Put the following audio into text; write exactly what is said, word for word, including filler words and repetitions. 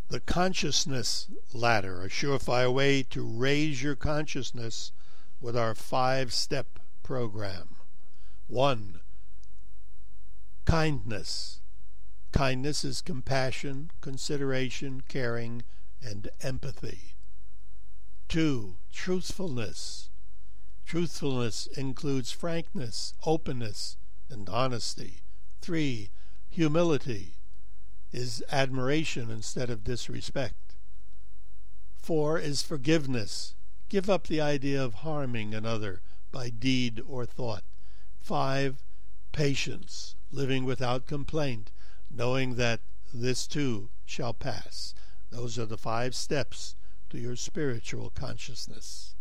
The consciousness ladder, a surefire way to raise your consciousness with our five-step program. One, kindness. Kindness is compassion, consideration, caring, and empathy. Two, truthfulness. Truthfulness includes frankness, openness, and honesty. Three, humility is admiration instead of disrespect. Four is forgiveness. Give up the idea of harming another by deed or thought. Five, patience, living without complaint, knowing that this too shall pass. Those are the five steps to your spiritual consciousness.